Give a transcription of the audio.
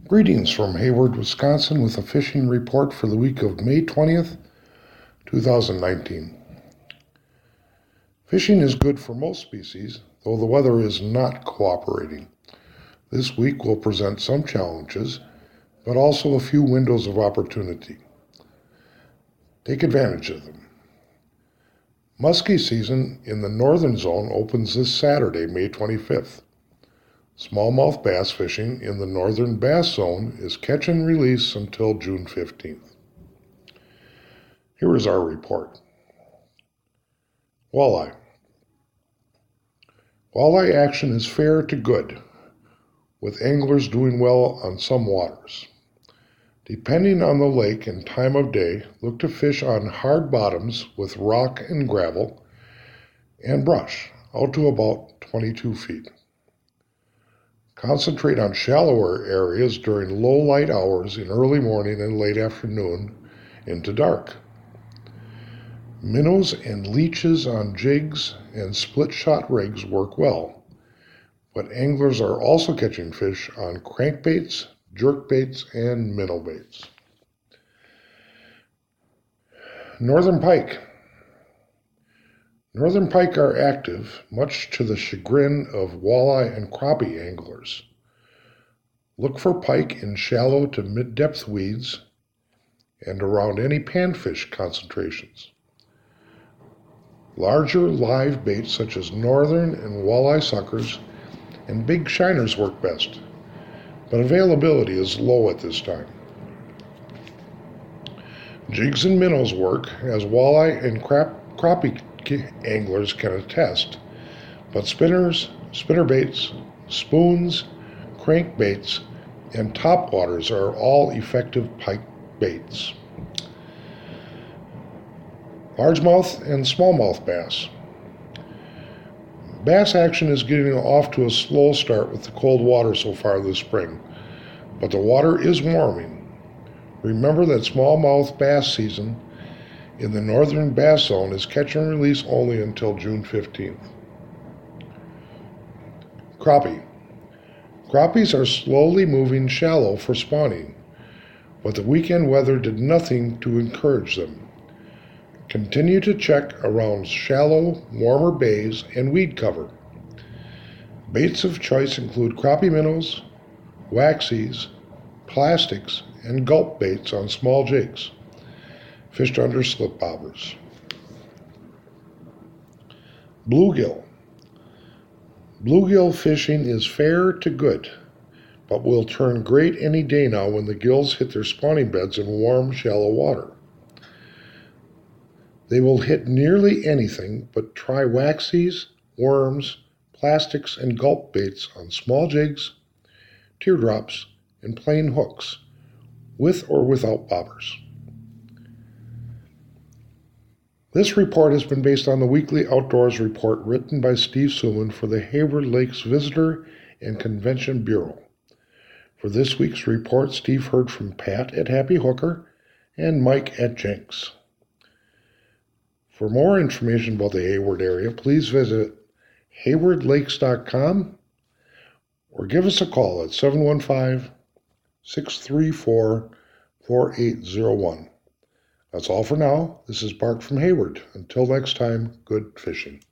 Greetings from Hayward, Wisconsin with a fishing report for the week of May 20th, 2019. Fishing is good for most species, though the weather is not cooperating. This week will present some challenges, but also a few windows of opportunity. Take advantage of them. Muskie season in the northern zone opens this Saturday, May 25th. Smallmouth bass fishing in the northern bass zone is catch and release until June 15th. Here is our report. Walleye. Walleye action is fair to good, with anglers doing well on some waters. Depending on the lake and time of day, look to fish on hard bottoms with rock and gravel and brush out to about 22 feet. Concentrate on shallower areas during low light hours in early morning and late afternoon into dark. Minnows and leeches on jigs and split shot rigs work well, but anglers are also catching fish on crankbaits, jerkbaits, and minnow baits. Northern pike. Northern pike are active, much to the chagrin of walleye and crappie anglers. Look for pike in shallow to mid-depth weeds and around any panfish concentrations. Larger live baits such as northern and walleye suckers and big shiners work best, but availability is low at this time. Jigs and minnows work, as walleye and crappie anglers can attest, but spinners, spinnerbaits, spoons, crankbaits, and topwaters are all effective pike baits. Largemouth and smallmouth bass. Bass action is getting off to a slow start with the cold water so far this spring, but the water is warming. Remember that smallmouth bass season in the northern bass zone is catch and release only until June 15th. Crappie. Crappies are slowly moving shallow for spawning, but the weekend weather did nothing to encourage them. Continue to check around shallow, warmer bays and weed cover. Baits of choice include crappie minnows, waxies, plastics, and gulp baits on small jigs, fished under slip bobbers. Bluegill. Bluegill fishing is fair to good, but will turn great any day now when the gills hit their spawning beds in warm, shallow water. They will hit nearly anything, but try waxies, worms, plastics, and gulp baits on small jigs, teardrops, and plain hooks, with or without bobbers. This report has been based on the Weekly Outdoors Report written by Steve Suman for the Hayward Lakes Visitor and Convention Bureau. For this week's report, Steve heard from Pat at Happy Hooker and Mike at Jenks. For more information about the Hayward area, please visit haywardlakes.com or give us a call at 715-634-4801. That's all for now. This is Bart from Hayward. Until next time, good fishing.